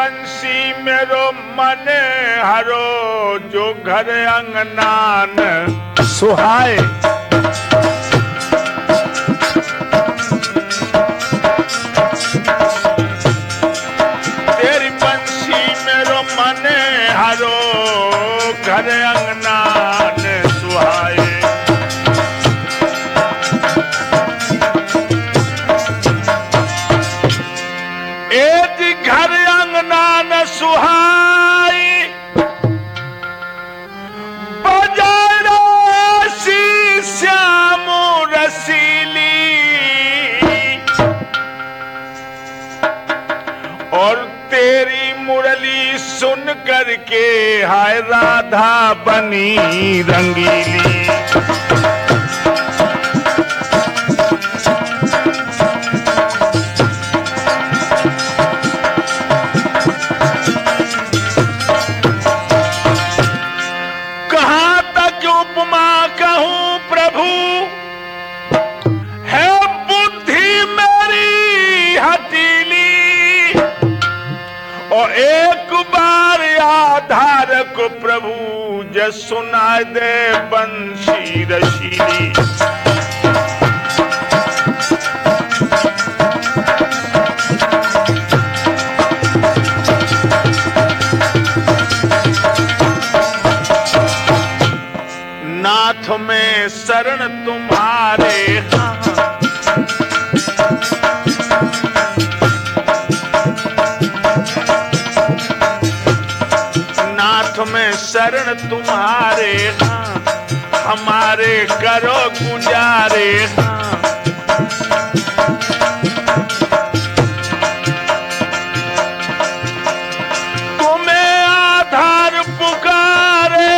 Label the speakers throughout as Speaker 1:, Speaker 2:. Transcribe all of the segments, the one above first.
Speaker 1: बंसी मेरो मन हरो, जो घर अंगनान सुहाए। तेरी बंसी मेरो मन हरो, घर अंगनान सुहाए। घर अंगना न सुहाई, बजारा सी श्याम रसीली, और तेरी मुरली सुन करके हाय राधा बनी रंगीली। एक बार आधार को प्रभु जय सुनाए दे बंसी रशीली। नाथ में शरण तुम्हारे, में शरण तुम्हारे, हमारे करो गुजारे। तुम्हें आधार पुकारे,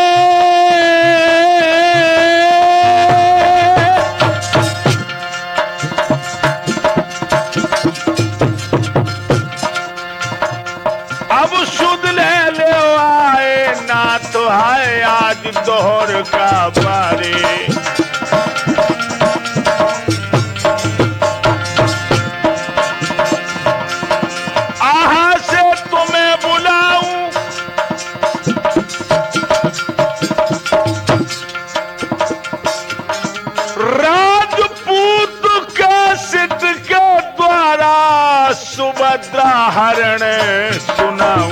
Speaker 1: अब सुध ले आए ना तो है आज दोहर का बारे। आहा से तुम्हें बुलाऊं, राजपूत के सिद्ध के द्वारा सुभद्रा हरण सुनाऊं।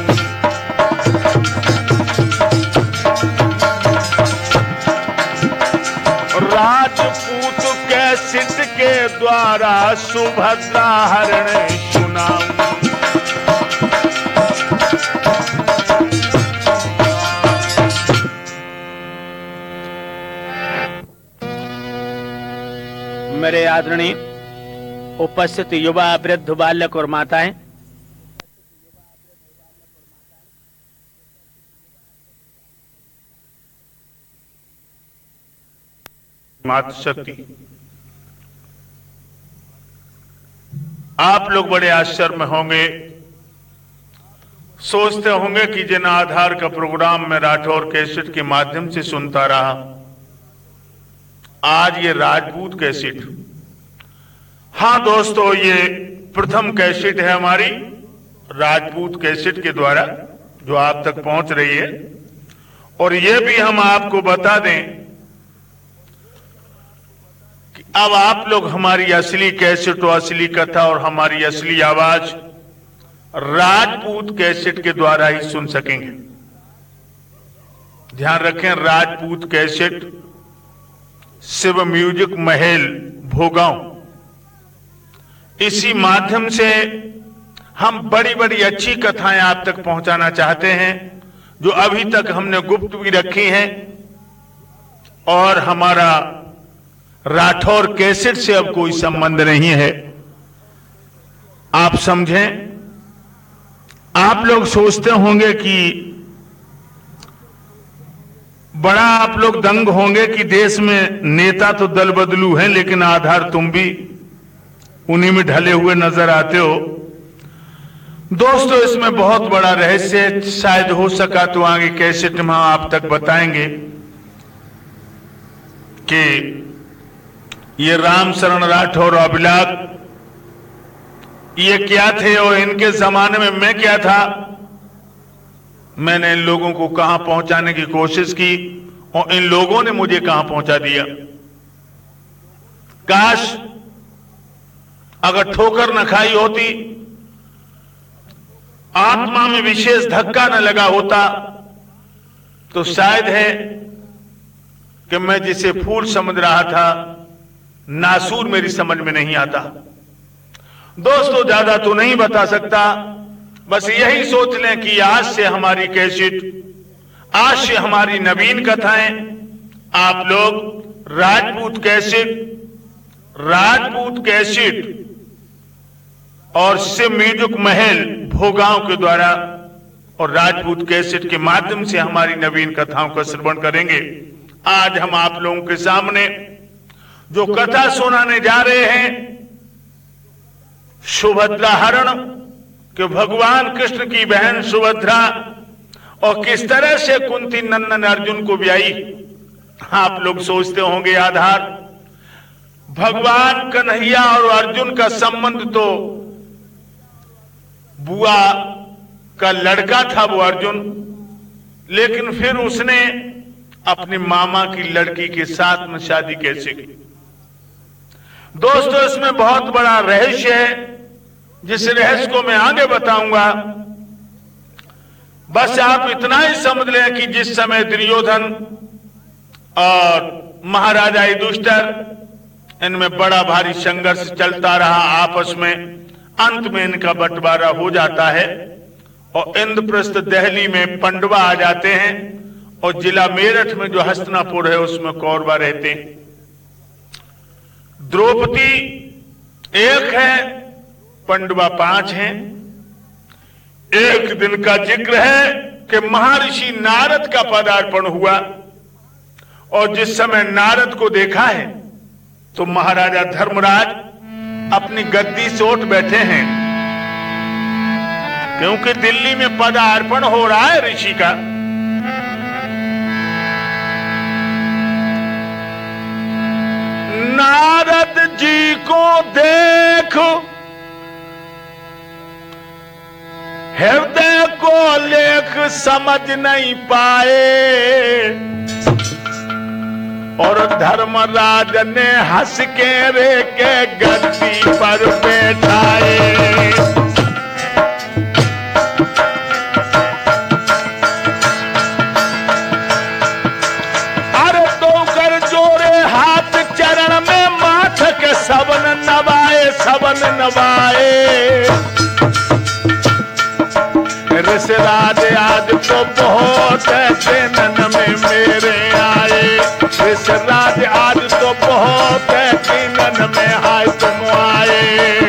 Speaker 1: राजपूत के सिद्ध के द्वारा सुभद्रा हरण सुनाऊं।
Speaker 2: मेरे आदरणीय उपस्थित युवा, वृद्ध, बालक और माताएं,
Speaker 1: मातृशक्ति, आप लोग बड़े आश्चर्य में होंगे, सोचते होंगे कि जिन आधार का प्रोग्राम मैं राठौर कैसेट के माध्यम से सुनता रहा, आज ये राजपूत कैसेट। हाँ दोस्तों, ये प्रथम कैसेट है हमारी राजपूत कैसेट के द्वारा जो आप तक पहुंच रही है। और ये भी हम आपको बता दें कि अब आप लोग हमारी असली कैसेट और असली कथा और हमारी असली आवाज राजपूत कैसेट के द्वारा ही सुन सकेंगे। ध्यान रखें, राजपूत कैसेट, शिव म्यूजिक महल भोगांव, इसी माध्यम से हम बड़ी बड़ी अच्छी कथाएं आप तक पहुंचाना चाहते हैं जो अभी तक हमने गुप्त भी रखी हैं। और हमारा राठौर कैसेट से अब कोई संबंध नहीं है, आप समझें। आप लोग सोचते होंगे कि बड़ा आप लोग दंग होंगे कि देश में नेता तो दल बदलू हैं, लेकिन आधार तुम भी उन्हीं में ढले हुए नजर आते हो। दोस्तों, इसमें बहुत बड़ा रहस्य शायद हो सका तो आगे कैसेट में आप तक बताएंगे कि ये राम शरण राठौर अभिलाष ये क्या थे और इनके जमाने में मैं क्या था। मैंने इन लोगों को कहां पहुंचाने की कोशिश की और इन लोगों ने मुझे कहां पहुंचा दिया। काश अगर ठोकर न खाई होती, आत्मा में विशेष धक्का न लगा होता, तो शायद है कि मैं जिसे फूल समझ रहा था, नासूर मेरी समझ में नहीं आता। दोस्तों, ज्यादा तो नहीं बता सकता, बस यही सोच लें कि आज से हमारी कैसेट, आज से हमारी नवीन कथाएं आप लोग राजपूत कैसेट और शिव म्यूजिक महल भोगांव के द्वारा और राजपूत कैसेट के माध्यम से हमारी नवीन कथाओं का श्रवण करेंगे। आज हम आप लोगों के सामने जो कथा सुनाने जा रहे हैं, सुभद्रा हरण कि भगवान कृष्ण की बहन सुभद्रा और किस तरह से कुंती नंदन अर्जुन को ब्याई। आप लोग सोचते होंगे आधार भगवान कन्हैया और अर्जुन का संबंध तो बुआ का लड़का था वो अर्जुन, लेकिन फिर उसने अपने मामा की लड़की के साथ में शादी कैसे की। दोस्तों, इसमें बहुत बड़ा रहस्य है, जिस रहस्य को मैं आगे बताऊंगा। बस आप इतना ही समझ लें कि जिस समय दुर्योधन और महाराजा युधिष्ठिर, इनमें बड़ा भारी संघर्ष चलता रहा आपस में, अंत में इनका बंटवारा हो जाता है और इंद्रप्रस्थ दिल्ली में पंडवा आ जाते हैं और जिला मेरठ में जो हस्तिनापुर है उसमें कौरवा रहते हैं। द्रौपदी एक है, पंडवा 5 हैं। एक दिन का जिक्र है कि महर्षि नारद का पदार्पण हुआ और जिस समय नारद को देखा है तो महाराजा धर्मराज अपनी गद्दी से उठ बैठे हैं, क्योंकि दिल्ली में पदार्पण हो रहा है ऋषि का। नारद जी को देखो, हृदय को लेख समझ नहीं पाए और धर्मराज ने हंस के रे के गद्दी पर बैठाए। अरे तो कर जोरे हाथ चरण में माथ के सबन नवाए। ऋषराज आज तो बहुत दिनन में मेरे आए। ऋषराज आज तो बहुत दिनन में आए तुम आए।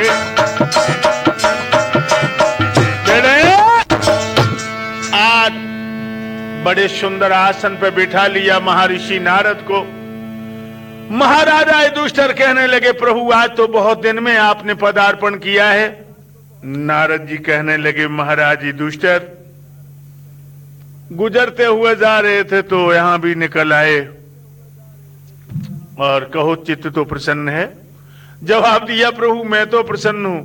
Speaker 1: आज बड़े सुंदर आसन पे बिठा लिया महर्षि नारद को। महाराजा युधिष्ठिर कहने लगे, प्रभु आज तो बहुत दिन में आपने पदार्पण किया है। नारद जी कहने लगे, महाराज युधिष्ठिर गुजरते हुए जा रहे थे तो यहां भी निकल आए और कहो चित्त तो प्रसन्न है। जवाब दिया, प्रभु मैं तो प्रसन्न हूं।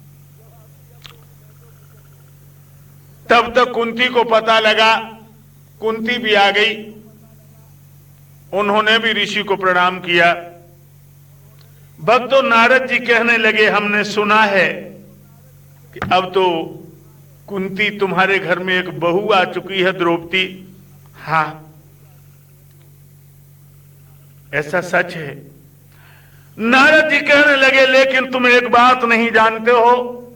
Speaker 1: तब तक कुंती को पता लगा, कुंती भी आ गई। उन्होंने भी ऋषि को प्रणाम किया। भक्तों, नारद जी कहने लगे, हमने सुना है कि अब तो कुंती तुम्हारे घर में एक बहू आ चुकी है, द्रौपदी। हाँ, ऐसा सच है। नारद जी कहने लगे, लेकिन तुम एक बात नहीं जानते हो,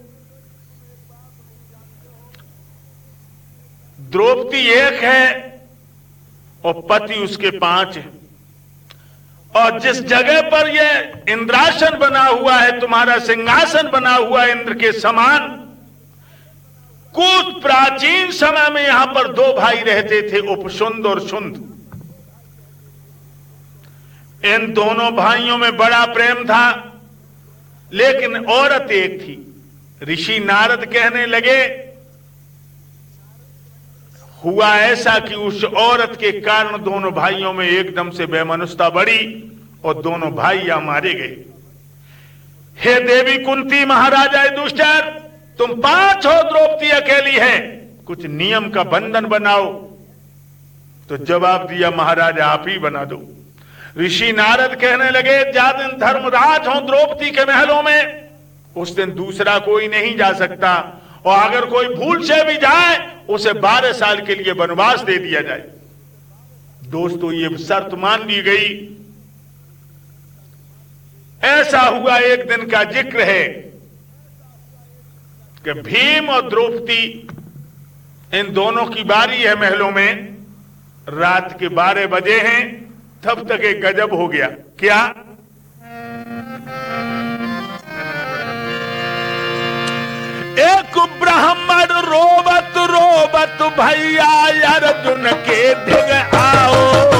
Speaker 1: द्रौपदी एक है और पति उसके 5 है। और जिस जगह पर यह इंद्रासन बना हुआ है, तुम्हारा सिंहासन बना हुआ है इंद्र के समान, कुछ प्राचीन समय में यहां पर 2 भाई रहते थे, उपसुंद और सुंद। इन दोनों भाइयों में बड़ा प्रेम था, लेकिन औरत एक थी। ऋषि नारद कहने लगे, हुआ ऐसा कि उस औरत के कारण दोनों भाइयों में एकदम से वैमनस्यता बढ़ी और दोनों भाई या मारे गए। हे देवी कुंती महाराजा युधिष्ठिर, तुम 5 हो, द्रौपदी अकेली है, कुछ नियम का बंधन बनाओ। तो जवाब दिया, महाराजा आप ही बना दो। ऋषि नारद कहने लगे, जा दिन धर्मराज हो द्रौपदी के महलों में, उस दिन दूसरा कोई नहीं जा सकता, और अगर कोई भूल से भी जाए उसे 12 साल के लिए वनवास दे दिया जाए। दोस्तों, ये शर्त मान ली गई। ऐसा हुआ, एक दिन का जिक्र है कि भीम और द्रौपदी, इन दोनों की बारी है महलों में। रात के 12 बजे हैं, तब तक एक गजब हो गया। क्या? एक ब्राह्मण रोबत रोबत भैया अर्जुन के ढिग आओ,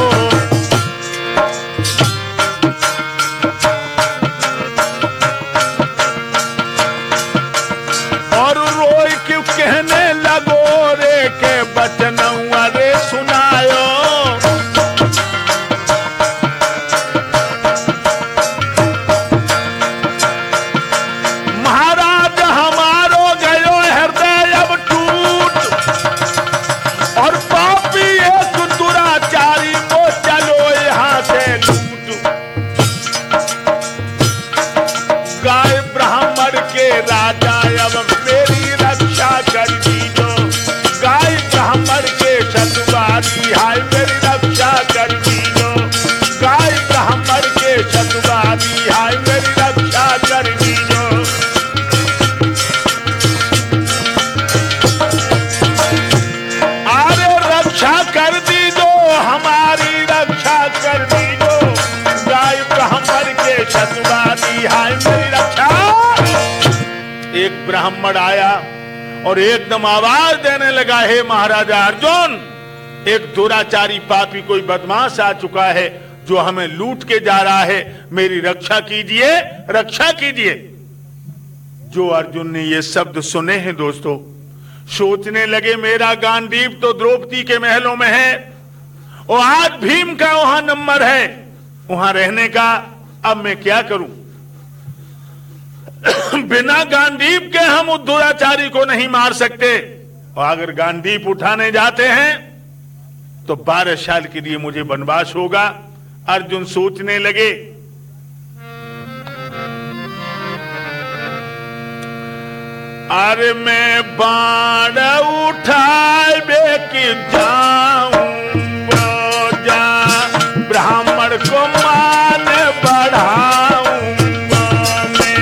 Speaker 1: और रोई क्यों कहने लगो रे के बचन अरे सुनायो। महाराज हमारो गयो हृदय अब टूट, और पापी एक दुराचारी को चलो यहां से लूट। गाय ब्राह्मण के राजा अब मेरी रक्षा कर दीजो, गाय ब्राह्मण के शतुवादी हाय मेरी रक्षा कर दीजो, गाय ब्राह्मण के शतुवादी हाय मेरी रक्षा कर दीजो। अरे रक्षा कर दीजो, हमारी रक्षा कर दीजो, गाय ब्राह्मण के शतुवादी हाय मेरी रक्षा। एक ब्राह्मण आया और एकदम आवाज देने लगा, हे महाराजा अर्जुन, एक दुराचारी पापी कोई बदमाश आ चुका है जो हमें लूट के जा रहा है, मेरी रक्षा कीजिए, रक्षा कीजिए। जो अर्जुन ने ये शब्द सुने हैं दोस्तों, सोचने लगे मेरा गांडीव तो द्रौपदी के महलों में है, और आज भीम का वहां नंबर है वहां रहने का, अब मैं क्या करूं? बिना गांडीव के हम उस दुराचारी को नहीं मार सकते, और अगर गांडीव उठाने जाते हैं तो 12 साल के लिए मुझे वनवास होगा। अर्जुन सोचने लगे, अरे मैं बाण उठाए बेकी जाऊंगा, जा ब्राह्मण को मान बढ़ाऊंगा मैं।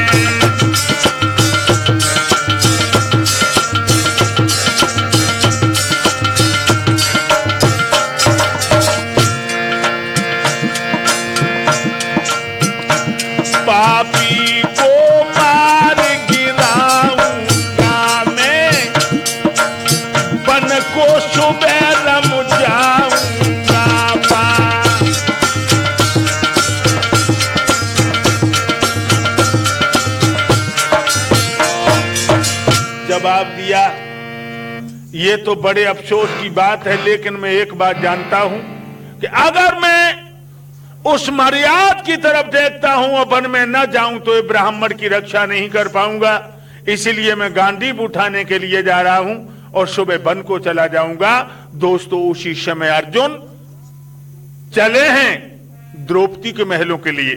Speaker 1: पापी को मार गिराऊंगा मैं, बन को सुबह रम जाऊंगा पा। जवाब दिया, ये तो बड़े अफसोस की बात है, लेकिन मैं एक बात जानता हूं कि अगर मैं उस मर्याद की तरफ देखता हूं और वन में न जाऊं तो ये ब्राह्मण की रक्षा नहीं कर पाऊंगा, इसलिए मैं गांडीव उठाने के लिए जा रहा हूं और सुबह वन को चला जाऊंगा। दोस्तों, उसी समय अर्जुन चले हैं द्रौपदी के महलों के लिए।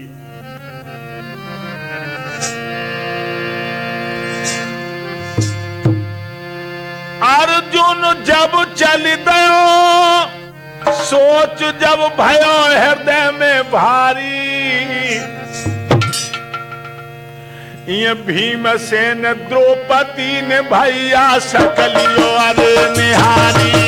Speaker 1: अर्जुन जब चल दयो, सोच जब भयो हृदय में भारी, ये भीमसेन द्रौपदी ने भैया सकलियो अरे निहारी।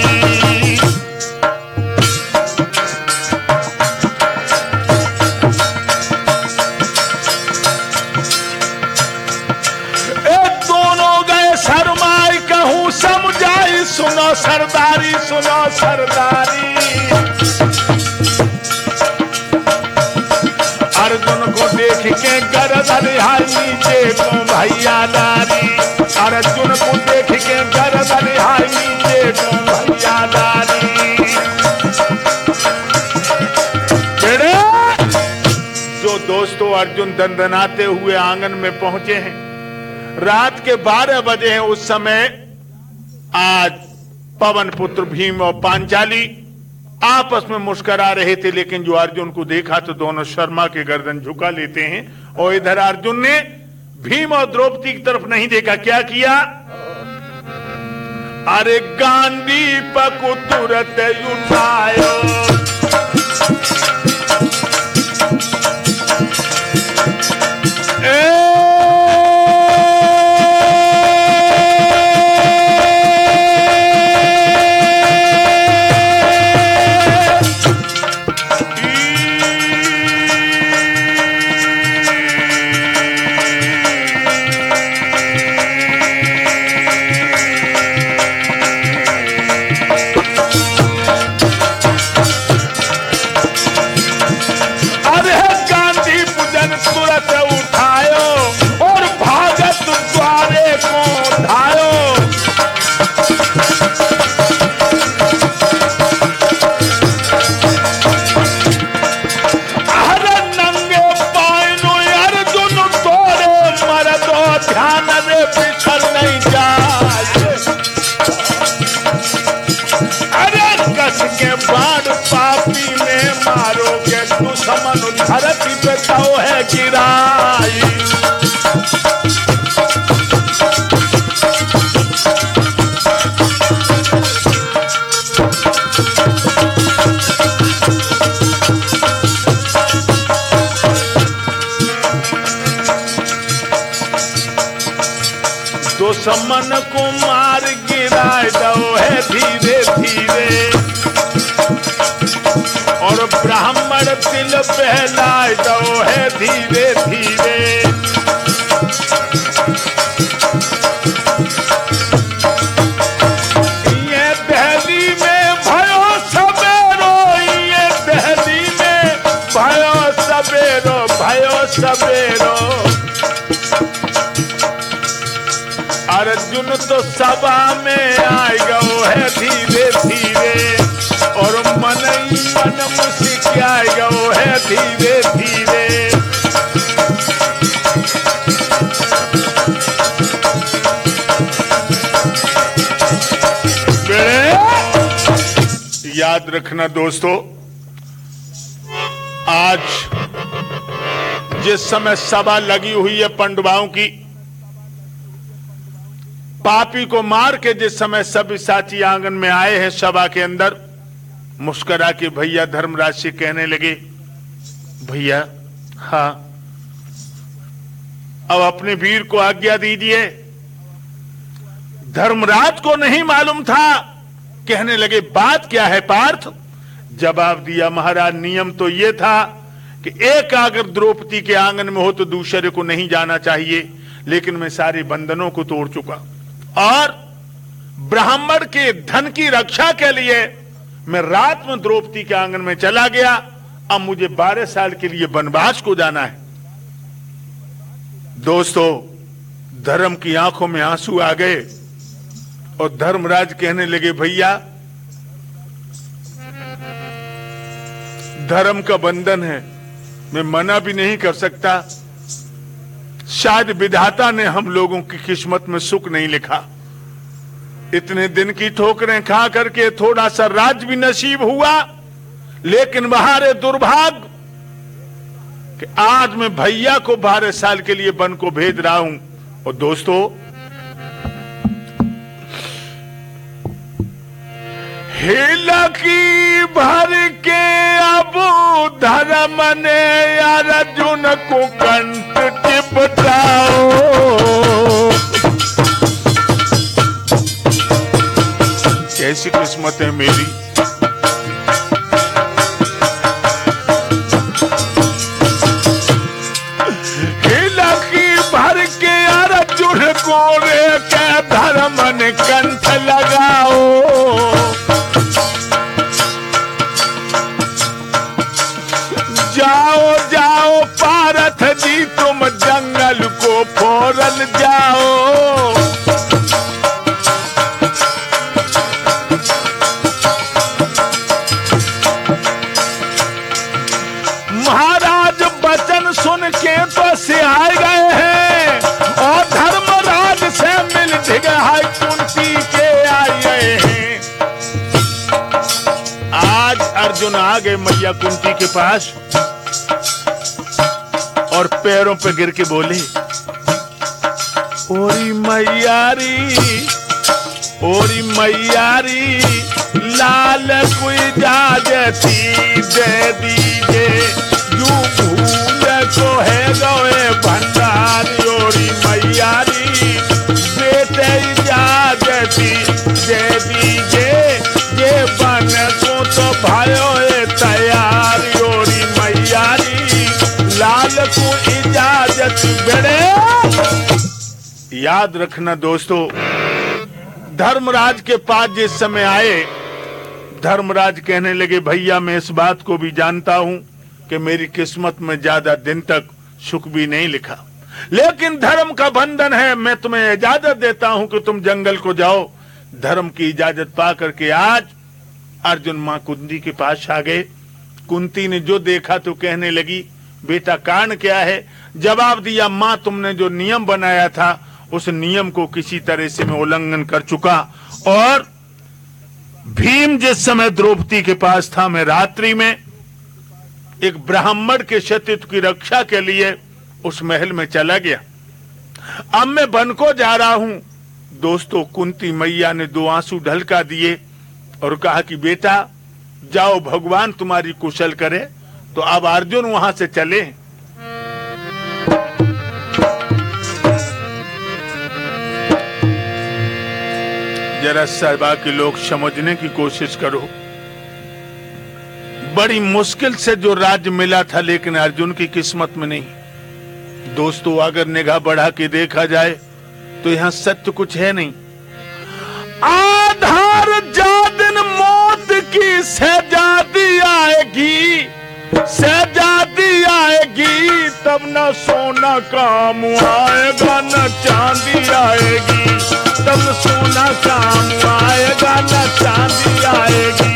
Speaker 1: दोनों गए शर्माई कहूं समझाई, सुनो सरदारी सुनो सरदारी। अर्जुन को देख के गर्दन हाय नीचे को भैया नारी, अर्जुन को देख के गर्दन हाय नीचे को भैया नारी। जो दोस्तों अर्जुन अर्जुन दंदनाते हुए आंगन में पहुंचे हैं। रात के 12 बजे हैं। उस समय आज पवन पुत्र भीम और पांचाली आपस में मुस्कुरा रहे थे, लेकिन जो अर्जुन को देखा तो दोनों शर्मा के गर्दन झुका लेते हैं। और इधर अर्जुन ने भीम और द्रौपदी की तरफ नहीं देखा। क्या किया? अरे गांधी पकु तुरत उठायो, धरती पे तो है गिराई। दुश्मन को मार गिराए दो है धीरे धीरे, और ब्राह्मण तिल पहलाए दो है धीरे धीरे। ये दहली में भयो सबेरो, ये दहली में भयो सबेरो, भयो सबेरो। अर्जुन तो सभा में आए गो है धीरे धीरे, और मन मन मुस्कियाए गो है धीरे धीरे। याद रखना दोस्तों, आज जिस समय सभा लगी हुई है पांडवों की, पापी को मार के जिस समय सभी साथी आंगन में आए हैं सभा के अंदर, मुस्कुरा के भैया धर्मराज से कहने लगे, भैया हाँ अब अपने वीर को आज्ञा दीजिए। धर्मराज को नहीं मालूम था। कहने लगे, बात क्या है पार्थ? जवाब दिया, महाराज नियम तो यह था कि एक अगर द्रौपदी के आंगन में हो तो दूसरे को नहीं जाना चाहिए, लेकिन मैं सारे बंधनों को तोड़ चुका और ब्राह्मण के धन की रक्षा के लिए मैं रात में द्रौपदी के आंगन में चला गया। अब मुझे 12 साल के लिए वनवास को जाना है। दोस्तों, धर्म की आंखों में आंसू आ गए और धर्मराज कहने लगे, भैया धर्म का बंधन है, मैं मना भी नहीं कर सकता। शायद विधाता ने हम लोगों की किस्मत में सुख नहीं लिखा। इतने दिन की ठोकरें खा करके थोड़ा सा राज भी नसीब हुआ, लेकिन वहां दुर्भाग्य कि आज मैं भैया को 12 साल के लिए वन को भेज रहा हूं। और दोस्तों, हेला की भर के अब धर्म ने अर्जुन को कंठ टिपटाओ। कैसी किस्मत है मेरी। हेला की भर के अर्जुन को रे के धर्म ने कंठ लगाओ। जाओ जाओ पारथ जी, तुम जंगल को फोरन जाओ। गए मैया कुंती के पास और पैरों पे गिर के बोले, ओरी मैयारी, ओरी मैयारी, लाल को इजाजती दे दीजे, यू भूल को है गए भंडारी। ओरी मैयारी, बेटे इजाजती दे दीजे, ये बन को तो भयो तैयारी। ओरी मैयारी, लाल को इजाजत बेड़े। याद रखना दोस्तों, धर्मराज के पास जिस समय आए, धर्मराज कहने लगे, भैया मैं इस बात को भी जानता हूं कि मेरी किस्मत में ज्यादा दिन तक सुख भी नहीं लिखा, लेकिन धर्म का बंधन है, मैं तुम्हें इजाजत देता हूं कि तुम जंगल को जाओ। धर्म की इजाजत पा करके आज अर्जुन मां कुंती के पास आ गए। कुंती ने जो देखा तो कहने लगी, बेटा कारण क्या है? जवाब दिया, मां तुमने जो नियम बनाया था उस नियम को किसी तरह से मैं उल्लंघन कर चुका, और भीम जिस समय द्रौपदी के पास था, मैं रात्रि में एक ब्राह्मण के सतीत्व की रक्षा के लिए उस महल में चला गया। अब मैं वन को जा रहा हूं। दोस्तों, कुंती मैया ने 2 आंसू ढलका दिए और कहा कि बेटा जाओ, भगवान तुम्हारी कुशल करे। तो अब अर्जुन वहां से चले। जरा सरबा के लोग समझने की कोशिश करो, बड़ी मुश्किल से जो राज्य मिला था, लेकिन अर्जुन की किस्मत में नहीं। दोस्तों, अगर निगाह बढ़ा के देखा जाए तो यहां सत्य कुछ है नहीं। आधार जा दिन मौत की सजादी आएगी, सजादी आएगी, तब न सोना काम आएगा न चांदी आएगी, तब सोना काम आएगा न चांदी आएगी।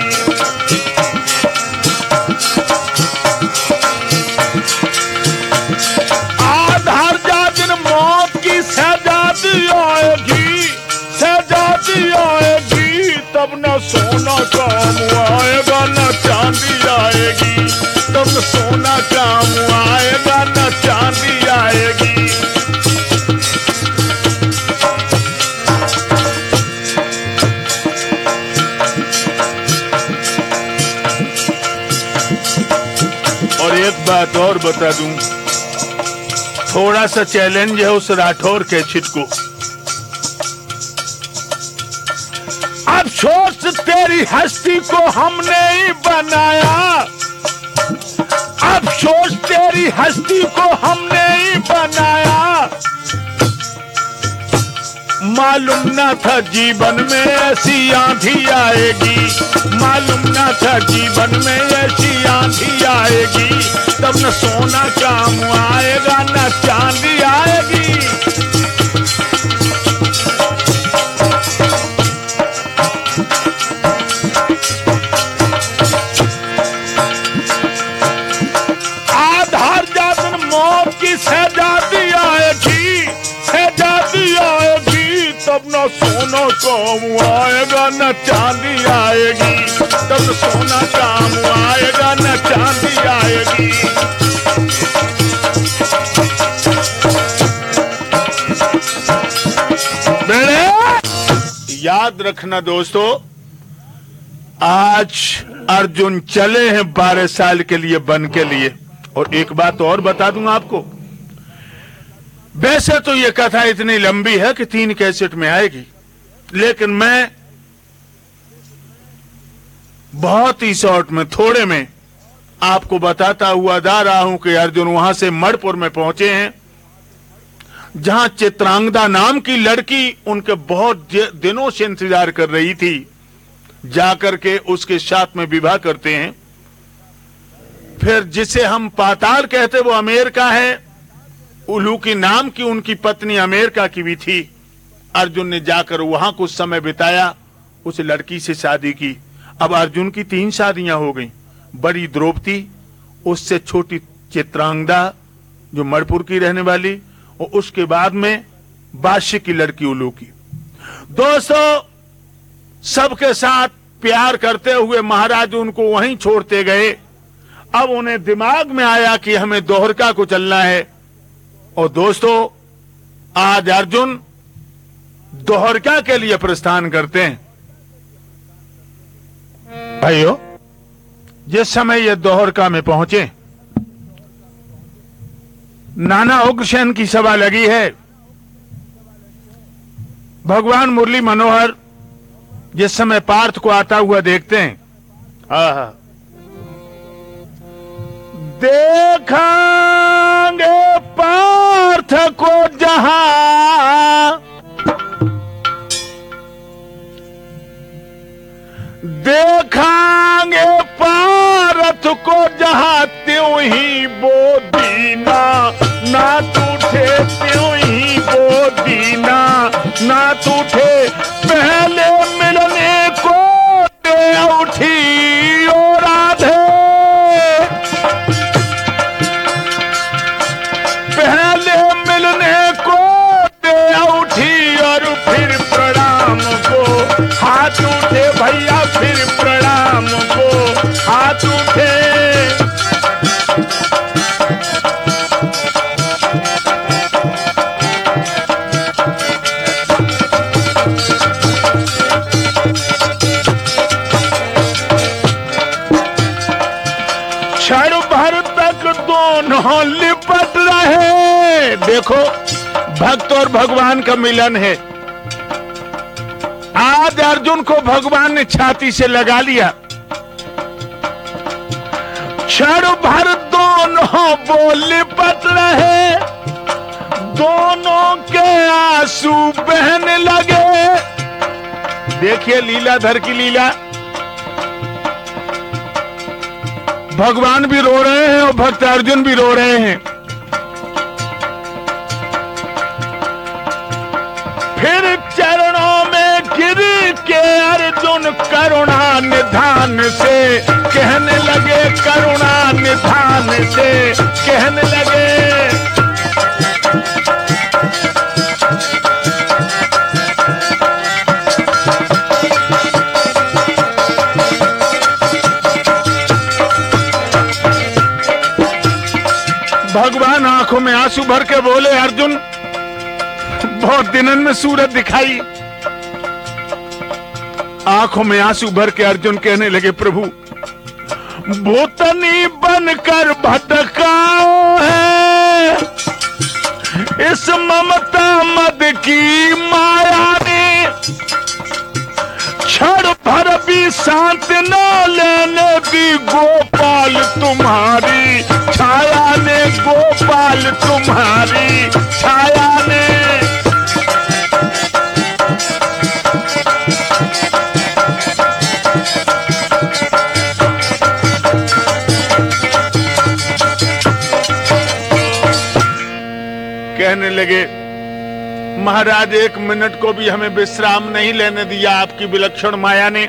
Speaker 1: आधार जा दिन मौत की सजादी आएगी, सजादी आएगी, तब न सोना काम आएगा न चांदी आएगी, तब न सोना काम आएगा न चांदी आएगी। और एक बात और बता दूं, थोड़ा सा चैलेंज है उस राठौर के चित को। अफसोस तेरी हस्ती को हमने ही बनाया, अफसोस तेरी हस्ती को हमने ही बनाया, मालूम न था जीवन में ऐसी आंधी आएगी, मालूम न था जीवन में ऐसी आंधी आएगी, तब न सोना काम आएगा न चांदी आएगी। आधार जातन मौत की सजादी आएगी, सजादी आएगी, तब न सोना काम आएगा न चांदी आएगी, तब न सोना काम आएगा न चांदी आएगी। याद रखना दोस्तों, आज अर्जुन चले हैं 12 साल के लिए वन के लिए। और एक बात और बता दूंगा आपको, वैसे तो ये कथा इतनी लंबी है कि 3 कैसेट में आएगी, लेकिन मैं बहुत ही शॉर्ट में, थोड़े में आपको बताता हुआ जा रहा हूं कि अर्जुन वहां से मणिपुर में पहुंचे हैं, जहां चित्रांगदा नाम की लड़की उनके बहुत दिनों से इंतजार कर रही थी। जाकर के उसके साथ में विवाह करते हैं। फिर जिसे हम पाताल कहते वो अमेरिका है, उल्लू की नाम की उनकी पत्नी अमेरिका की भी थी। अर्जुन ने जाकर वहां कुछ समय बिताया, उस लड़की से शादी की। अब अर्जुन की 3 शादियां हो गई, बड़ी द्रौपदी, उससे छोटी चित्रांगदा जो मणिपुर की रहने वाली, और उसके बाद में बादशाह की लड़की उल्लू की। दोस्तों, सबके साथ प्यार करते हुए महाराज उनको वहीं छोड़ते गए। अब उन्हें दिमाग में आया कि हमें द्वारका को चलना है। और दोस्तों, आज अर्जुन द्वारका के लिए प्रस्थान करते हैं। भाइयों, जिस समय ये द्वारका में पहुंचे, नाना उग्रसेन की सभा लगी है। भगवान मुरली मनोहर जिस समय पार्थ को आता हुआ देखते हैं, देखेंगे पार्थ को जहां, देखेंगे पार्थ को जहां, त्यों ही वो दीना ना टूटे, त्यों ही वो दीना ना टूटे। पहले मिलने को दे उठी ओ राधे, पहले मिलने को दे उठी और फिर प्रणाम को हाथ उठे। भैया फिर प्रणाम को हाथ उठे। क्षण भर तक दोनों लिपट रहे। देखो, भक्त और भगवान का मिलन है। आज अर्जुन को भगवान ने छाती से लगा लिया। क्षण भर दोनों वो लिपट रहे, दोनों के आंसू बहने लगे। देखिए लीलाधर की लीला। भगवान भी रो रहे हैं और भक्त अर्जुन भी रो रहे हैं। फिर चरणों में गिर के अर्जुन करुणा निधान से कहने लगे, करुणा निधान से कहने लगे। भगवान आंखों में आंसू भर के बोले, अर्जुन बहुत दिनन में सूरत दिखाई। आंखों में आंसू भर के अर्जुन कहने लगे, प्रभु भूतनी बनकर भटकाओ है, इस ममता मद की माया ने क्षण भर भी शांत न लेने दी। गोपाल तुम्हारी छाया ने, गोपाल तुम्हारी छाया ने। कहने लगे, महाराज एक मिनट को भी हमें विश्राम नहीं लेने दिया आपकी विलक्षण माया ने।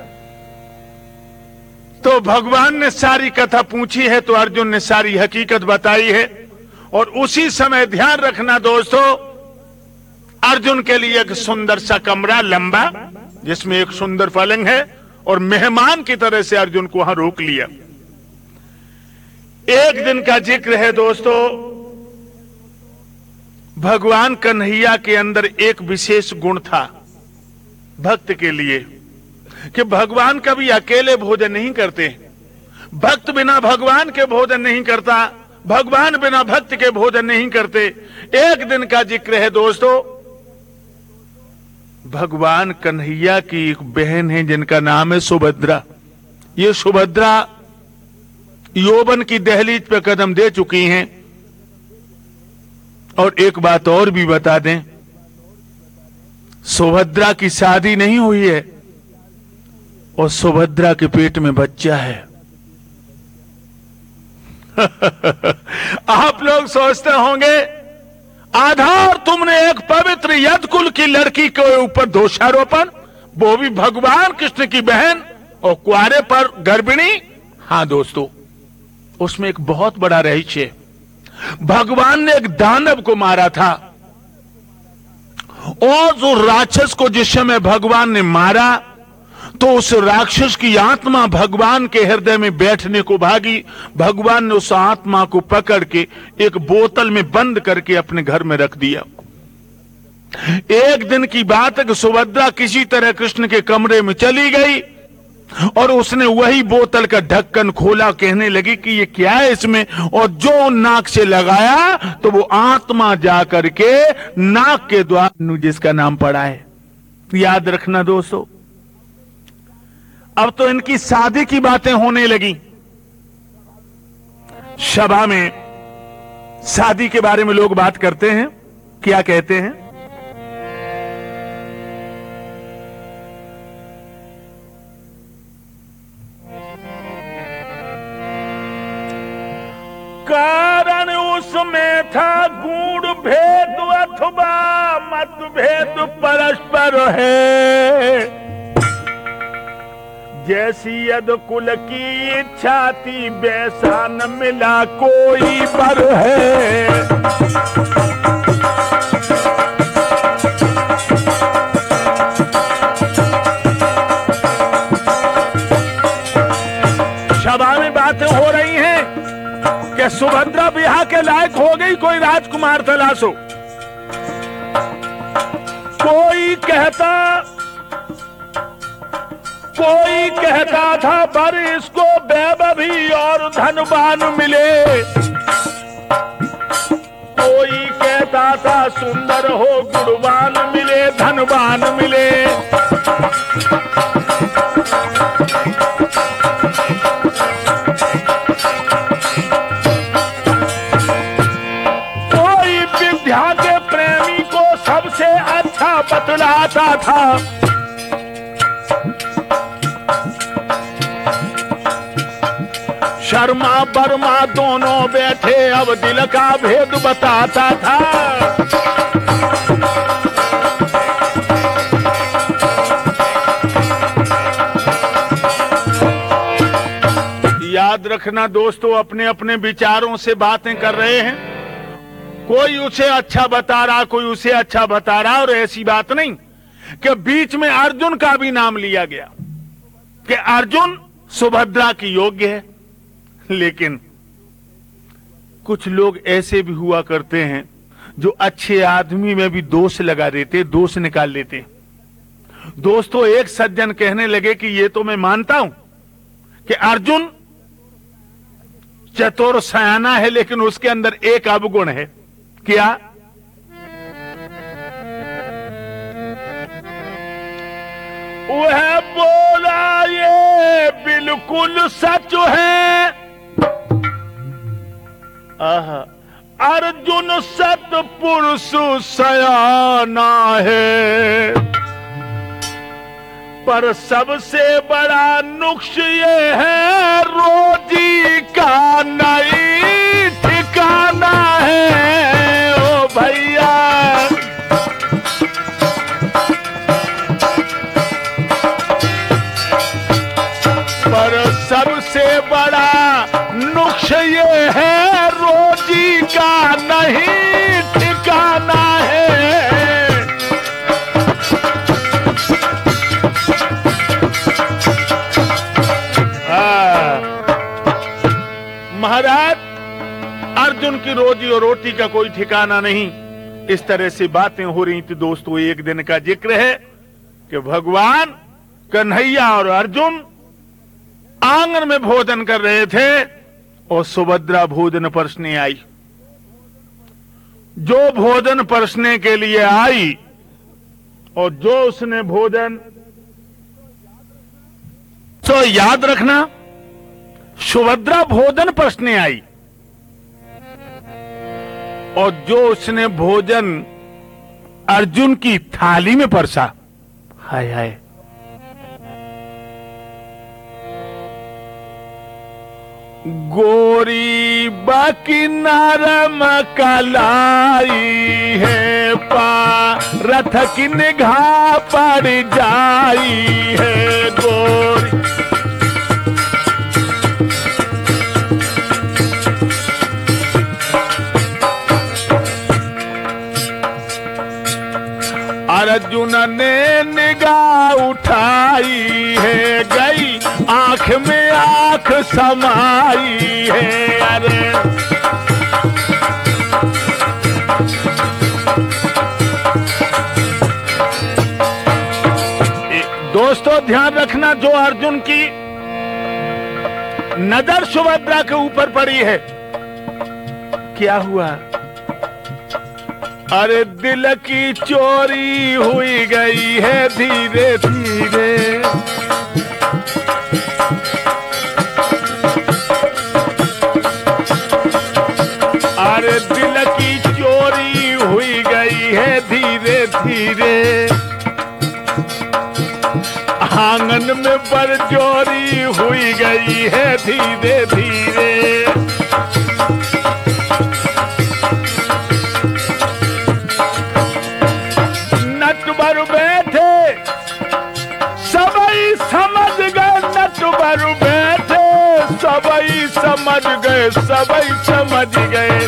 Speaker 1: तो भगवान ने सारी कथा पूछी है, तो अर्जुन ने सारी हकीकत बताई है। और उसी समय ध्यान रखना दोस्तों, अर्जुन के लिए एक सुंदर सा कमरा लंबा, जिसमें एक सुंदर पलंग है, और मेहमान की तरह से अर्जुन को वहां रोक लिया। एक दिन का जिक्र है दोस्तों, भगवान कन्हैया के अंदर एक विशेष गुण था भक्त के लिए, कि भगवान कभी अकेले भोजन नहीं करते। भक्त बिना भगवान के भोजन नहीं करता, भगवान बिना भक्त के भोजन नहीं करते। एक दिन का जिक्र है दोस्तों, भगवान कन्हैया की एक बहन है जिनका नाम है सुभद्रा। ये सुभद्रा यौवन की दहलीज पे कदम दे चुकी हैं। और एक बात और भी बता दें, सुभद्रा की शादी नहीं हुई है और सुभद्रा के पेट में बच्चा है। आप लोग सोचते होंगे, आधार तुमने एक पवित्र यदकुल की लड़की के ऊपर दोषारोपण, वो भी भगवान कृष्ण की बहन और कुआरे पर गर्भिणी। हां दोस्तों, उसमें एक बहुत बड़ा रहस्य है। भगवान ने एक दानव को मारा था, और जो राक्षस को जिस समय भगवान ने मारा तो उस राक्षस की आत्मा भगवान के हृदय में बैठने को भागी। भगवान ने उस आत्मा को पकड़ के एक बोतल में बंद करके अपने घर में रख दिया। एक दिन की बात है कि सुभद्रा किसी तरह कृष्ण के कमरे में चली गई और उसने वही बोतल का ढक्कन खोला, कहने लगी कि ये क्या है इसमें, और जो नाक से लगाया तो वो आत्मा जा करके नाक के द्वार जिसका नाम पड़ा है। याद रखना दोस्तों, अब तो इनकी शादी की बातें होने लगी। सभा में शादी के बारे में लोग बात करते हैं, क्या कहते हैं? कारण उसमें था गूढ़ भेद अथवा मतभेद परस्पर है। जैसी यद कुल की इच्छा थी वैसा न मिला कोई पर है। सभा में बातें हो रही हैं कि सुभद्रा ब्याह के लायक हो गई, कोई राजकुमार तलाशो। कोई कहता था पर इसको वैभवी और धनवान मिले। कोई कहता था सुंदर हो गुणवान मिले, धनवान मिले। कोई विद्या के प्रेमी को सबसे अच्छा बतलाता था। शर्मा बर्मा दोनों बैठे अब दिल का भेद बताता था। याद रखना दोस्तों, अपने अपने विचारों से बातें कर रहे हैं। कोई उसे अच्छा बता रहा, कोई उसे अच्छा बता रहा, और ऐसी बात नहीं कि बीच में अर्जुन का भी नाम लिया गया कि अर्जुन सुभद्रा की योग्य है। लेकिन कुछ लोग ऐसे भी हुआ करते हैं जो अच्छे आदमी में भी दोष लगा देते, दोष निकाल लेते। दोस्तों, एक सज्जन कहने लगे कि ये तो मैं मानता हूं कि अर्जुन चतुर सयाना है, लेकिन उसके अंदर एक अवगुण है। क्या? वह बोला ये बिल्कुल सच है। अर्जुन सतपुरुष सयाना है, पर सबसे बड़ा नुक्स ये है रोजी का नहीं ठिकाना है। ओ भैया, पर सबसे बड़ा नुक्स ये है रोजी का नहीं ठिकाना है। महाराज, अर्जुन की रोजी और रोटी का कोई ठिकाना नहीं। इस तरह से बातें हो रही थी दोस्तों। एक दिन का जिक्र है कि भगवान कन्हैया और अर्जुन आंगन में भोजन कर रहे थे और सुभद्रा भोजन परसने आई। जो भोजन परसने के लिए आई और जो उसने भोजन, तो याद रखना, सुभद्रा भोजन परसने आई और जो उसने भोजन अर्जुन की थाली में परसा, हाय हाय, गोरी बाकी नरम कलाई है, रथ की निगाह पड़ जाई है। गोरी अर्जुन ने निगाह उठाई है, समाई है। अरे दोस्तों ध्यान रखना, जो अर्जुन की नजर सुभद्रा के ऊपर पड़ी है, क्या हुआ? अरे दिल की चोरी हुई गई है धीरे धीरे। अरे दिल की चोरी हुई गई है धीरे धीरे। आंगन में बरजोरी हुई गई है धीरे धीरे। नटवर बैठे सबई समझ गए, नटवर बैठे सबई समझ गए, सबई समझ गए।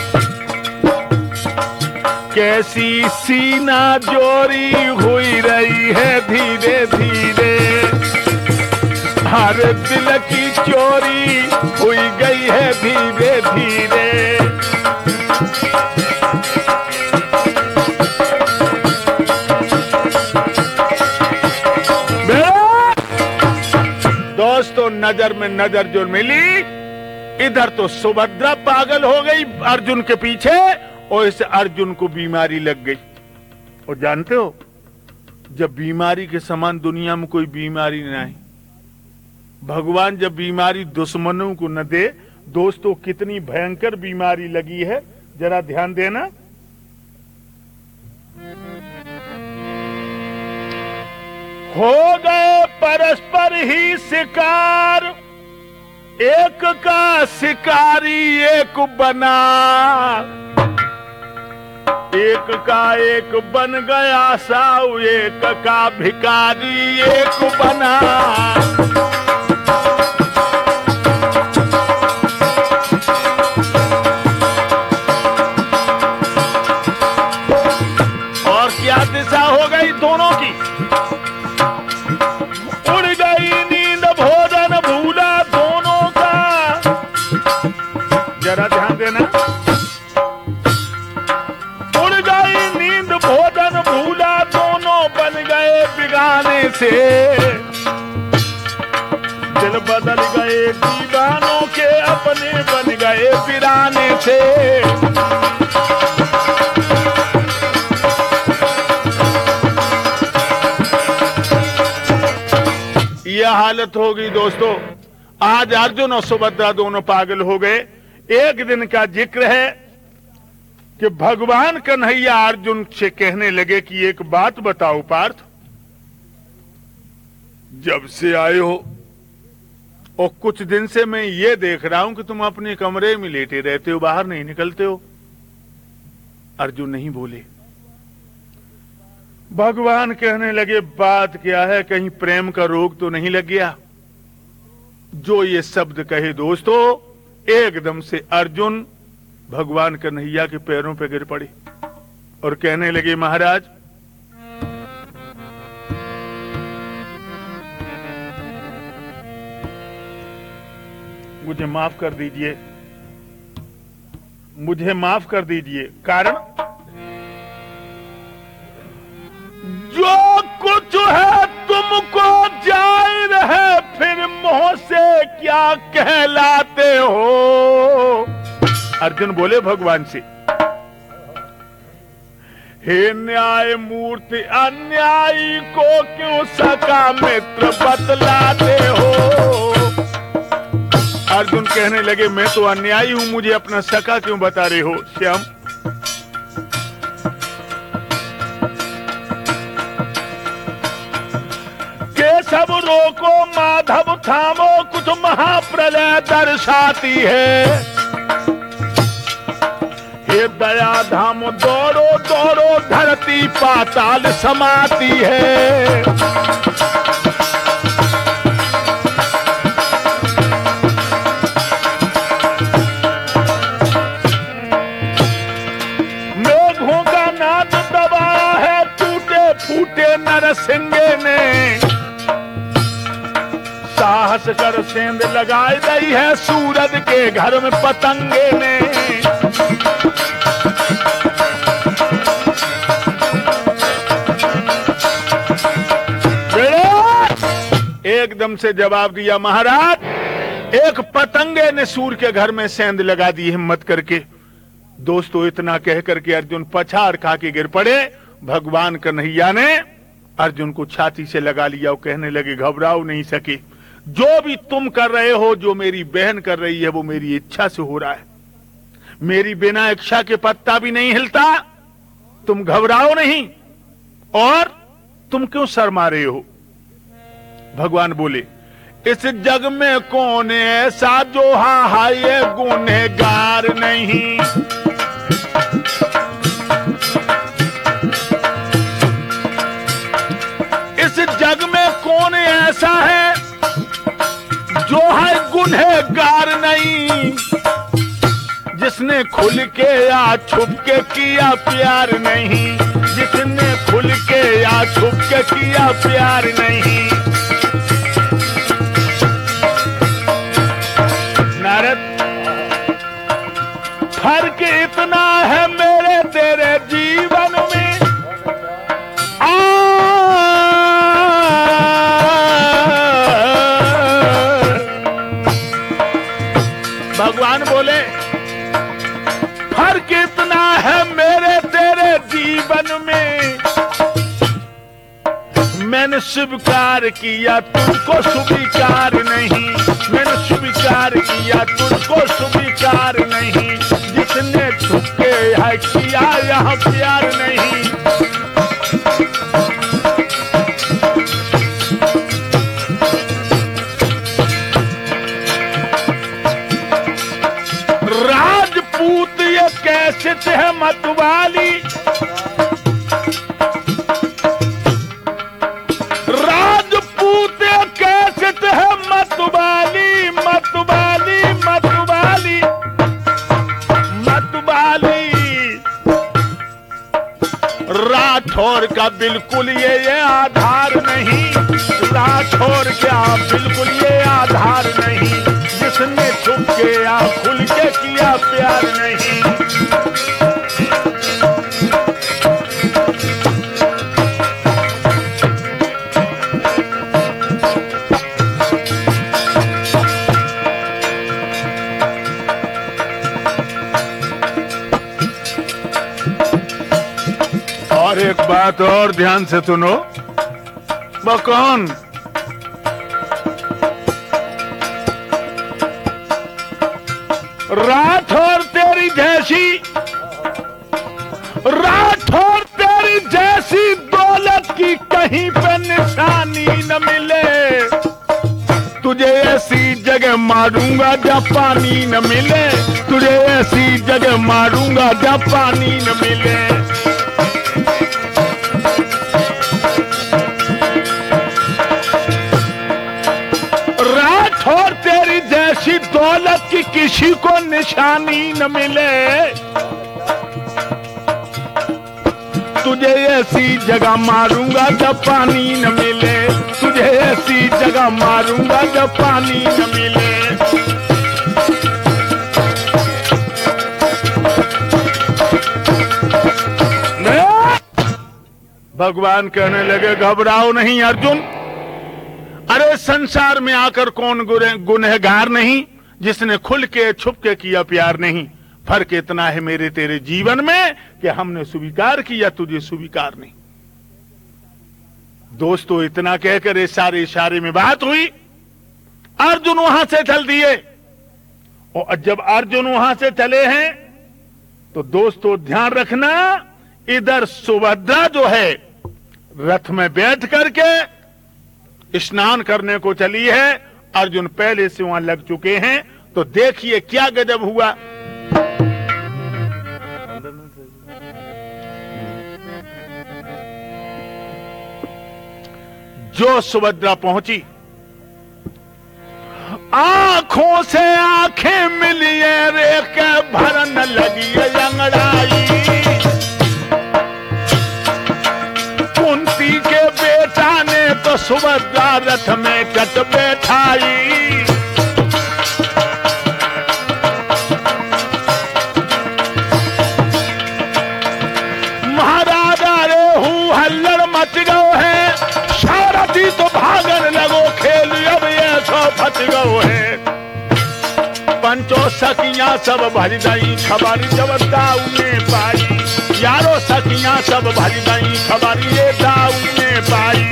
Speaker 1: कैसी सीना जोरी हुई रही है धीरे धीरे। हर दिल की चोरी हुई गई है धीरे धीरे। दोस्तों नजर में नजर जो मिली, इधर तो सुभद्रा पागल हो गई अर्जुन के पीछे, और इस अर्जुन को बीमारी लग गई। और जानते हो, जब बीमारी के समान दुनिया में कोई बीमारी नहीं, भगवान जब बीमारी दुश्मनों को न दे, दोस्तों कितनी भयंकर बीमारी लगी है, जरा ध्यान देना। हो गए परस्पर ही शिकार, एक का शिकारी एक बना, एक का एक बन गया साऊ, एक का भिखारी एक बना। और क्या दिशा हो गई दोनों की? उड़ गई नींद भोजन भूला दोनों का। जरा ध्यान देना, भोजन भूला दोनों बन गए बिगाने से। दिल बदल गए दीवानों के, अपने बन गए बिराने से। यह हालत हो गई दोस्तों। आज अर्जुन और सुभद्रा दोनों पागल हो गए। एक दिन का जिक्र है कि भगवान कन्हैया अर्जुन से कहने लगे कि एक बात बताओ पार्थ, जब से आए हो और कुछ दिन से मैं ये देख रहा हूं कि तुम अपने कमरे में लेटे रहते हो, बाहर नहीं निकलते हो। अर्जुन नहीं बोले। भगवान कहने लगे बात क्या है, कहीं प्रेम का रोग तो नहीं लग गया? जो ये शब्द कहे दोस्तों, एकदम से अर्जुन भगवान कन्हैया के पैरों पे गिर पड़े और कहने लगे महाराज, मुझे माफ कर दीजिए, मुझे माफ कर दीजिए। कारण जो कुछ है तुमको जाहिर है, फिर मुंह से क्या कहलाते हो? अर्जुन बोले भगवान से, हे न्याय मूर्ति अन्यायी को क्यों सका मित्र बतलाते हो? अर्जुन कहने लगे मैं तो अन्यायी हूं, मुझे अपना सका क्यों बता रहे हो श्याम? केशव रोको माधव थामो, कुछ महाप्रलय दर्शाती है। हे दया धाम दौड़ो दौड़ो, धरती पाताल समाती है। मेघों का नाद दबाया है, टूटे फूटे नरसिंह ने साहस कर सेंध लगाई गई है सूरज के घर में पतंगे ने। एकदम से जवाब दिया महाराज, एक पतंगे ने सूर के घर में सेंध लगा दी हिम्मत करके। दोस्तों इतना कह करके अर्जुन पछाड़ खा के गिर पड़े। भगवान कन्हैया ने अर्जुन को छाती से लगा लिया और कहने लगे घबराओ नहीं सके, जो भी तुम कर रहे हो, जो मेरी बहन कर रही है, वो मेरी इच्छा से हो रहा है। मेरी बिना इच्छा के पत्ता भी नहीं हिलता। तुम घबराओ नहीं। और तुम क्यों शर्मा रहे हो? भगवान बोले इस जग में कौन ऐसा जो हाय गुनहगार नहीं। इस जग में कौन ऐसा है जो है गुनहगार नहीं, जिसने खुल के या छुप के किया प्यार नहीं, जिसने खुल के या छुप के किया प्यार नहीं। फर्क इतना है मेरे तेरे जीवन में, भगवान बोले फर्क इतना है मेरे तेरे जीवन में, मैंने स्वीकार किया तुझको स्वीकार नहीं, मैंने स्वीकार किया तुझको स्वीकार नहीं, जिसने छुपके है किया यहाँ प्यार नहीं। राजपूत ये कैसे है मतवाली, राजपूत ये कैसे है मतवाली, मतवाली मतवाली मतवाली। राठौर का बिल्कुल ये आधार नहीं, राठौर का बिल्कुल ये आधार नहीं, जिसने छुप के या खुल के किया प्यार नहीं। और एक बात और ध्यान से सुनो, वो कौन? राठौर तेरी जैसी, राठौर तेरी जैसी दौलत की कहीं पे निशानी न मिले, तुझे ऐसी जगह मारूंगा जब पानी न मिले, तुझे ऐसी जगह मारूंगा जब पानी न मिले। राठौर तेरी जैसी दौलत की किसी को निशानी न मिले, तुझे ऐसी जगह मारूंगा जब पानी न मिले, तुझे ऐसी जगह मारूंगा जब पानी न मिले। भगवान कहने लगे घबराओ नहीं अर्जुन, अरे संसार में आकर कौन गुनहगार नहीं, जिसने खुल के छुप के किया प्यार नहीं। फर्क इतना है मेरे तेरे जीवन में कि हमने स्वीकार किया, तुझे स्वीकार नहीं। दोस्तों इतना कहकर इस सारे इशारे में बात हुई, अर्जुन वहां से चल दिए। और जब अर्जुन वहां से चले हैं तो दोस्तों ध्यान रखना, इधर सुभद्रा जो है रथ में बैठ करके स्नान करने को चली है, अर्जुन पहले से वहां लग चुके हैं। तो देखिए क्या गजब हुआ। जो सुभद्रा पहुंची, आंखों से आंखें मिली रे के भरन लगी अंगड़ाई, कुंती के बेटा ने तो सुभद्रा रथ में कट बैठाई। महाराजा रे हूँ हल्लड़ मच गओ है, सारथी तो भागन लगो खेल अब ये सो फच गओ है। पंचो सखियां सब भज गई खबर जब दाऊ ने पाई, यारो सखियां सब भज गई खबर ये दाऊ ने पाई।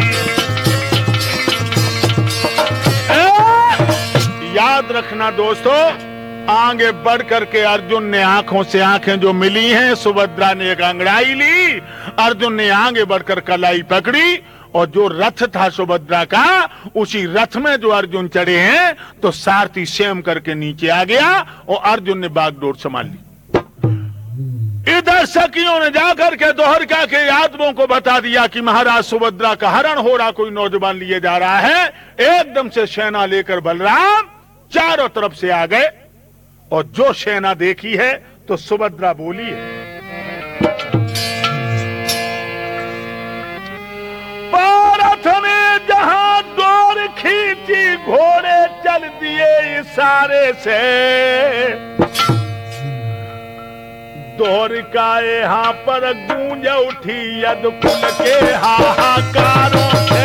Speaker 1: याद रखना दोस्तों, आगे बढ़ करके अर्जुन ने आंखों से आंखें जो मिली हैं, सुभद्रा ने एक अंगड़ाई ली, अर्जुन ने आगे बढ़कर कलाई पकड़ी और जो रथ था सुभद्रा का, उसी रथ में जो अर्जुन चढ़े हैं तो सारथी स्वयं करके नीचे आ गया और अर्जुन ने बागडोर संभाल ली। इधर सखियों ने जाकर के द्वारका के यादवों को बता दिया कि महाराज सुभद्रा का हरण हो रहा, कोई नौजवान लिए जा रहा है। एकदम से सेना लेकर बलराम चारों तरफ से आ गए और जो सेना देखी है तो सुभद्रा बोली है, भारत ने जहां डोर खींची घोड़े चल दिए इशारे से, द्वारका यहाँ पर गूंज उठी यदुकुल के हाहाकारों से।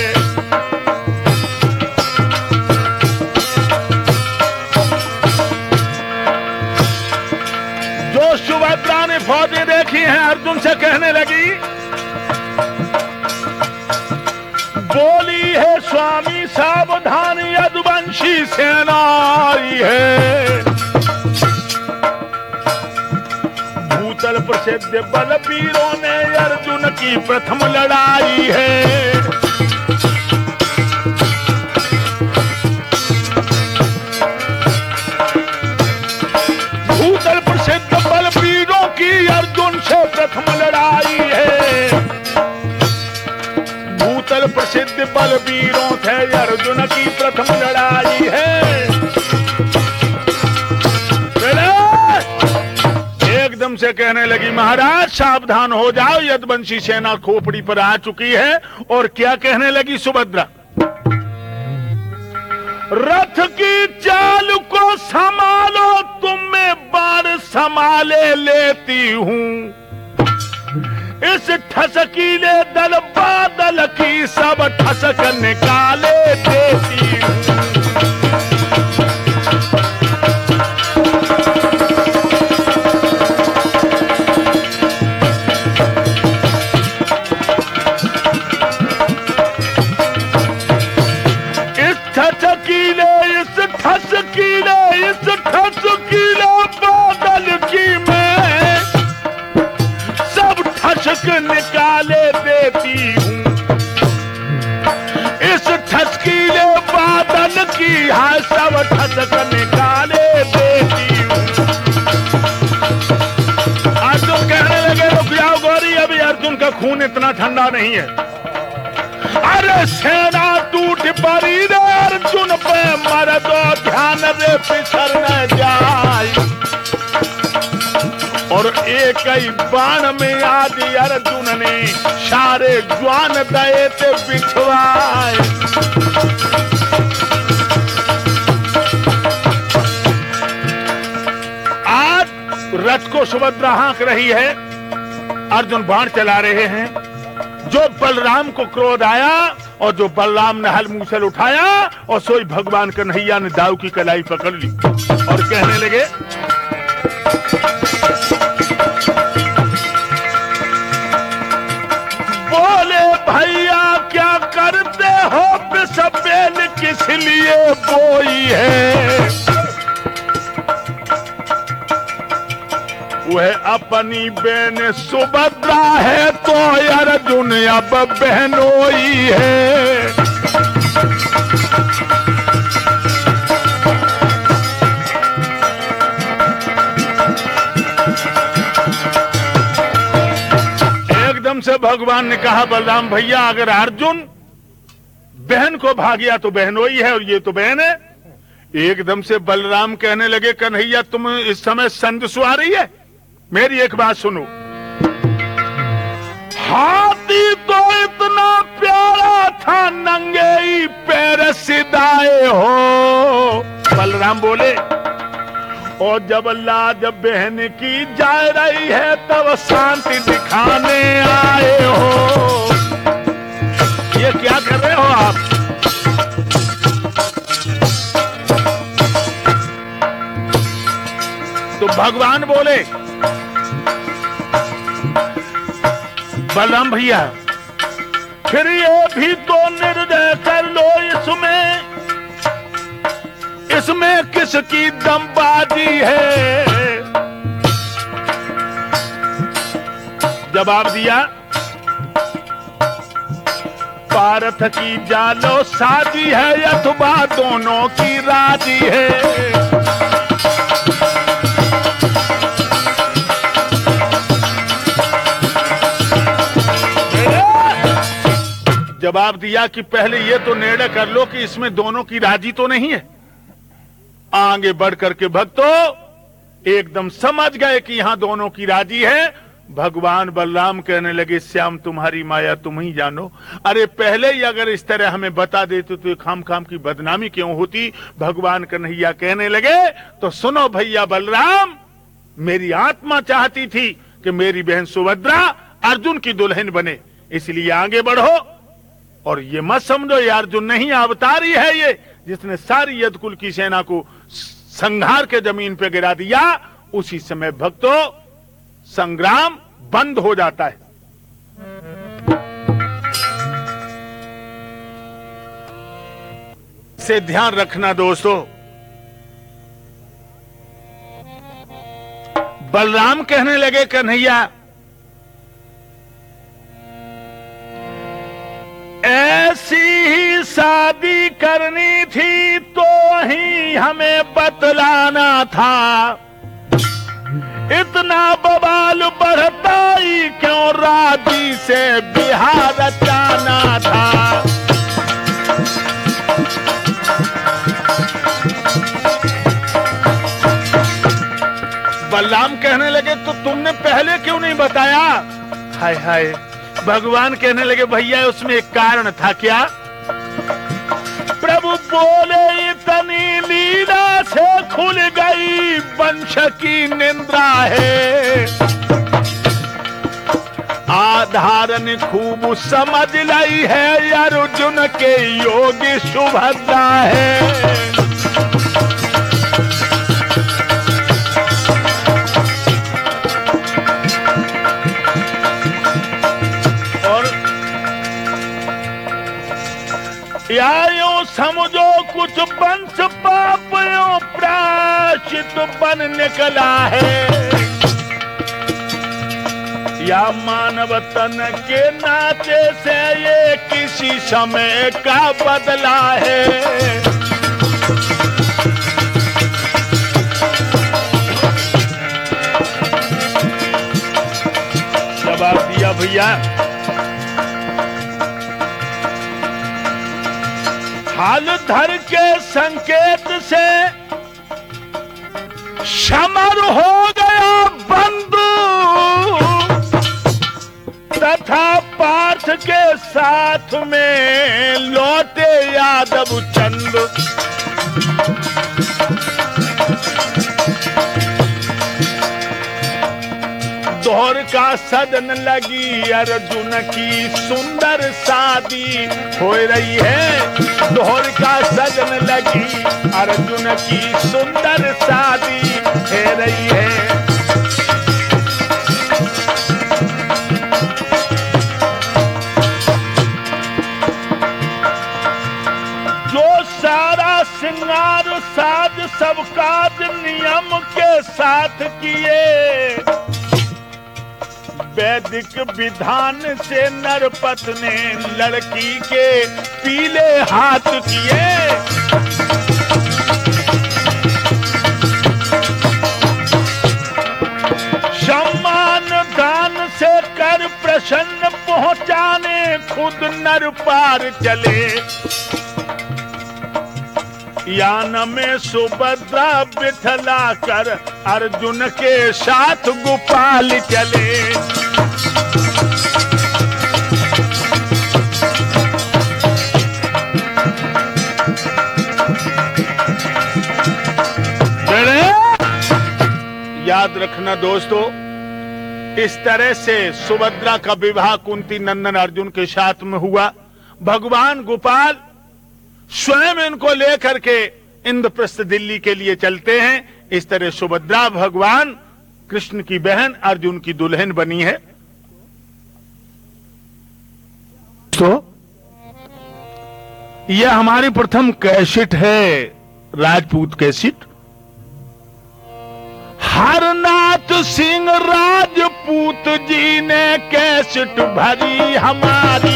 Speaker 1: जो सुभद्रा ने फौजें देखी हैं अर्जुन से कहने लगी, बोली है स्वामी सावधान यदुवंशी सेना आई है। भूतल प्रसिद्ध बलवीरों ने अर्जुन की प्रथम लड़ाई है। भूतल प्रसिद्ध बलवीरों की अर्जुन से प्रथम लड़ाई है। भूतल प्रसिद्ध बलवीरों थे अर्जुन की प्रथम लड़ाई है। एकदम से कहने लगी, महाराज सावधान हो जाओ, यदुवंशी सेना खोपड़ी पर आ चुकी है। और क्या कहने लगी सुभद्रा, रथ की चाल को संभालो, तुम मैं बाण संभाले लेती हूं। इस ठसकीले दल बादल की सब ठसक निकाले देती हूं। इस ठसकीले बादल की मैं सब ठसक निकाले देती हूँ। इस ठसकीले बादल की है सब ठसक निकाले देती हूँ। अर्जुन कहने लगे, रुक जाओ गौरी, अभी अर्जुन का खून इतना ठंडा नहीं है। अरे सेना टूट पड़ी रे अर्जुन पे, मर दो ध्यान रे पिछड़ न जाए। और एक ही बाण में आदि अर्जुन ने सारे ज्वान दए ते बिछवाए। आज रथ को सुभद्रा हाँक रही है, अर्जुन बाण चला रहे हैं। जो बलराम को क्रोध आया और जो बलराम ने हल मूसल उठाया और सोई भगवान कन्हैया ने दाऊ की कलाई पकड़ ली और कहने लगे, बोले भैया क्या करते हो, बिसबेल किस लिए बोई है। वह अपनी बहन सुभद्रा है तो अर्जुन अब बहनोई है। एकदम से भगवान ने कहा, बलराम भैया अगर अर्जुन बहन को भागिया तो बहनोई है और ये तो बहन है। एकदम से बलराम कहने लगे, कन्हैया तुम इस समय संग सवारी है, मेरी एक बात सुनो। हाथी तो इतना प्यारा था नंगे पैर सिदाए हो। बलराम बोले, और जब लाज बहन की जा रही है तब शांति दिखाने आए हो। ये क्या कर रहे हो आप? तो भगवान बोले, बलराम भैया फिर ये भी तो निर्णय कर लो, इसमें किसकी दमबाजी है। जवाब दिया, पारथ की जालो साजी है अथवा दोनों की राजी है। जवाब दिया कि पहले ये तो निर्णय कर लो कि इसमें दोनों की राजी तो नहीं है। आगे बढ़ करके भक्तों एकदम समझ गए कि यहां दोनों की राजी है। भगवान बलराम कहने लगे, श्याम तुम्हारी माया तुम ही जानो। अरे पहले ही अगर इस तरह हमें बता देते तो खाम खाम की बदनामी क्यों होती। भगवान कन्हैया कहने लगे, तो सुनो भैया बलराम, मेरी आत्मा चाहती थी कि मेरी बहन सुभद्रा अर्जुन की दुल्हन बने, इसलिए आगे बढ़ो। और ये मत समझो ये अर्जुन नहीं, अवतारी है ये, जिसने सारी यदकुल की सेना को संहार के जमीन पे गिरा दिया। उसी समय भक्तों संग्राम बंद हो जाता है। से ध्यान रखना दोस्तों, बलराम कहने लगे, कन्हैया ऐसी ही शादी करनी थी तो ही हमें बतलाना था। इतना बवाल बढ़ता ही क्यों राजी से बिहार रचाना था। बलराम कहने लगे, तो तुमने पहले क्यों नहीं बताया। हाय हाय, भगवान कहने लगे, भैया उसमें एक कारण था। क्या? प्रभु बोले, इतनी लीला से खुल गई वंश की निंद्रा है। आधारन खूब समझ लाई है अर्जुन के योगी सुभद्रा है। या यूं समझो कुछ वंश पापियों प्रायश्चित बन निकला है, या मानव तन के नाते से ये किसी समय का बदला है। जवाब दिया भैया, हाल धर के संकेत से समर हो गया बंधु, तथा पार्थ के साथ में लौटे यादव चंद। दोहर का सदन लगी अर्जुन की सुंदर शादी हो रही है। दोहर का सदन लगी अर्जुन की सुंदर शादी हो रही है। जो सारा श्रृंगार साज सब काज नियम के साथ किए, वैदिक विधान से नरपत ने लड़की के पीले हाथ किए। सम्मान दान से कर प्रसन्न पहुंचाने खुद नर पार चले। यान में सुभद्रा बिठला कर अर्जुन के साथ गोपाल चले। याद रखना दोस्तों, इस तरह से सुभद्रा का विवाह कुंती नंदन अर्जुन के साथ में हुआ। भगवान गोपाल स्वयं इनको लेकर के इंद्रप्रस्थ दिल्ली के लिए चलते हैं। इस तरह सुभद्रा भगवान कृष्ण की बहन, अर्जुन की दुल्हन बनी है। तो यह हमारी प्रथम कैसेट है, राजपूत कैसेट। हरनाथ सिंह राजपूत जी ने कैसेट भरी हमारी,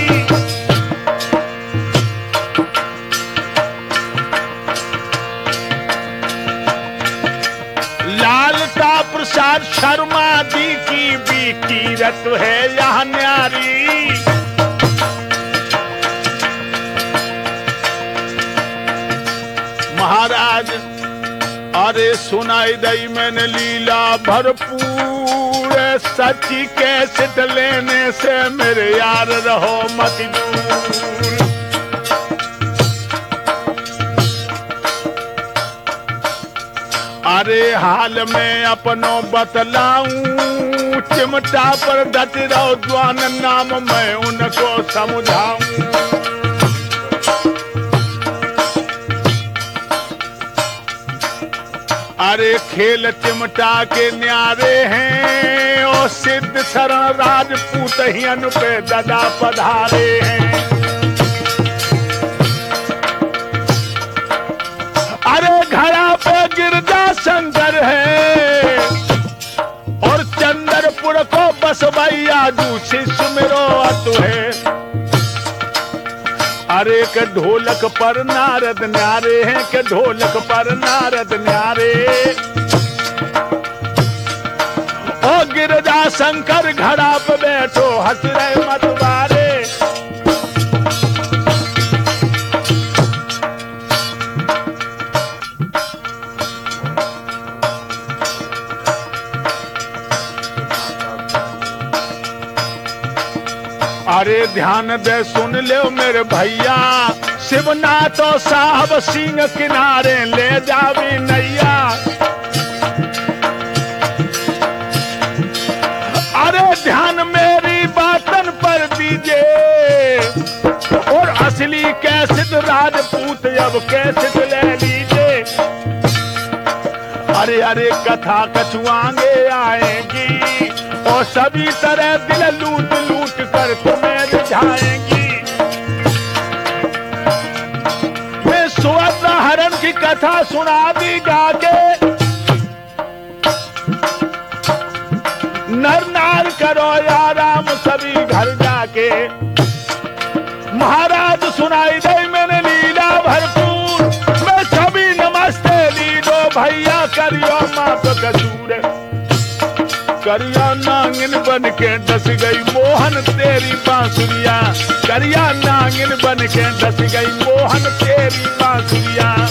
Speaker 1: लालता प्रसाद शर्मा जी की भी कीरत है यह न्यारी। महाराज अरे सुनाई दई मैंने लीला भरपूर, सच्ची कैसेट लेने से मेरे यार रहो मत दूर। अरे हाल में अपनों बतलाऊं, चिमटा पर डट रहो द्वान नाम मैं उनको समझाऊं। अरे खेल चिमटा के न्यारे हैं, और सिद्ध शरण राजपूत हियन पे ददा पधारे हैं। अरे घड़ा पे गिरजा शंकर है, और चंद्रपुर को बसवैया जू शिष्य मेरो अतु है। अरे के ढोलक पर नारद न्यारे हैं, के ढोलक पर नारद न्यारे। ओ गिरजा शंकर घड़ा पे बैठो हंस रहे मतवारे। अरे ध्यान दे सुन ले मेरे भैया, शिवनाथ साहब सिंह किनारे ले जावी नैया। अरे ध्यान मेरी बातन पर दीजिए, और असली कैसेट राजपूत अब कैसेट ले लीजिए। अरे अरे कथा कछुआंगे आएंगी, और सभी तरह दिल लूट लूट कर तुम्हें रिझाएंगी। मैं सुभद्रा हरण की कथा सुना दी जाके, नर नार करो आराम सभी घर जाके। महाराज सुनाई दे मैंने लीला भरपूर, मैं सभी नमस्ते लीडो भैया करियो माफ कसूर। करिया नांगिन बन के डस गई मोहन तेरी बांसुरिया, करिया नांगिन बन के डस गई मोहन तेरी बांसुरिया।